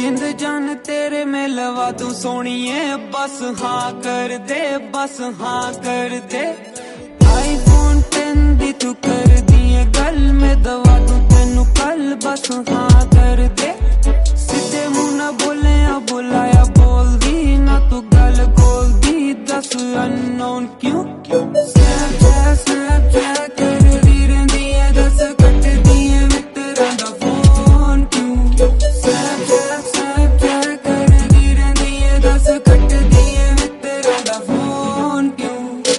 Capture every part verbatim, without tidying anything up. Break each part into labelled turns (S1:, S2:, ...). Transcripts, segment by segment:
S1: जिंद जान तेरे में लवा तू सोनिए, बस हाँ कर दे, बस हाँ कर दे। आईफोन टेन दी तू कर दिए गल में दवा तू तेनू कल, बस हाँ कर दे। सीधे मुंह ना बोले आ बुलाया बोल दी ना, तू गल खोल दी दस अननोन क्यों क्यों। स्नैपचैट स्नैपचैट कर दी रही है, दस कट दिए मित्रा दा फोन क्यों। स्नैपचैट स्नैपचैट कर दी रही है, दस कट दिए मित्रा दा फोन क्यों।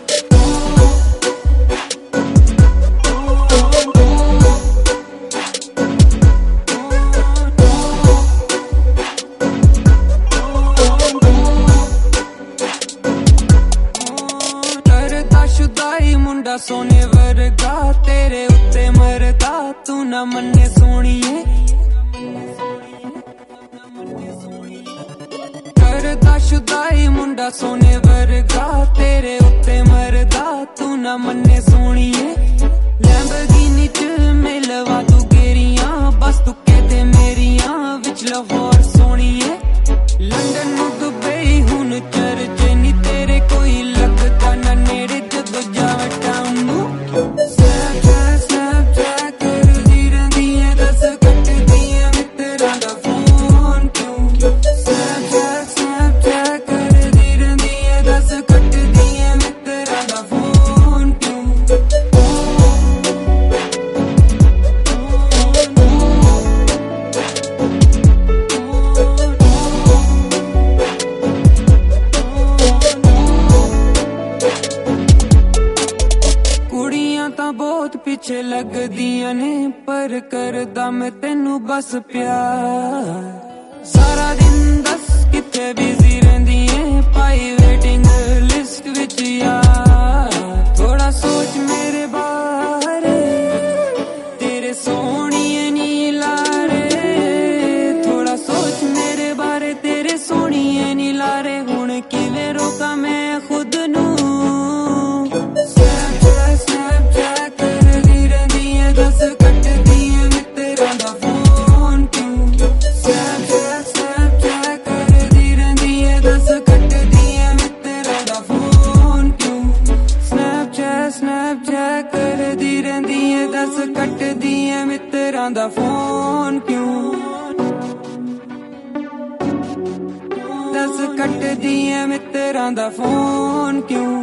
S1: शुदाई मुंडा सोने वर्गा, तेरे उत्ते मरदा तू ना मन्ने सोनिए। करदा शुदाई मुंडा सोने वर्गा, तेरे उत्ते मरदा तू ना मन्ने सोनिए। लैम्बोर्गिनी च मिलवा तू गेरियां, बस तू कहते मेरियां विच लाहौर सोनिए। लंदन नू दुबई हुन चर्चे नी तेरे, कोई लगदा ना नेड़े जदों जावे टाउनू। स्नैपचैट स्नैपचैट कर दी रही है, दस कट दिए मित्रा दा फोन क्यों। स्नैपचैट स्नैपचैट कर दी रही है, दस कट दिए मित्रा दा फोन क्यों। कुड़ियां तां बहुत पीछे लगदियां ने, पर करदा मैं तेनू बस प्यार। सारा दिन दस किथे बिजी रहिंदी ऐ, पाई वेटिंग लिस्ट विच यार। थोड़ा सोच मेरे बारे, तेरे सोहणिए नी लारे। थोड़ा सोच मेरे बारे, तेरे सोहणिए नी लारे। हुण किवें रोका मैं खुद नू। स्नैपचैट स्नैपचैट कर दी रही है, दस कट दिए मित्रा दा फोन क्यों। स्नैपचैट स्नैपचैट कर दी रही है, दस कट दिए मित्रा दा फोन क्यों। स्नैपचैट स्नैपचैट कर दी रही है, दस कट दिए मित्रा दा फोन क्यों। दस कट दिए मित्रा दा फोन क्यों।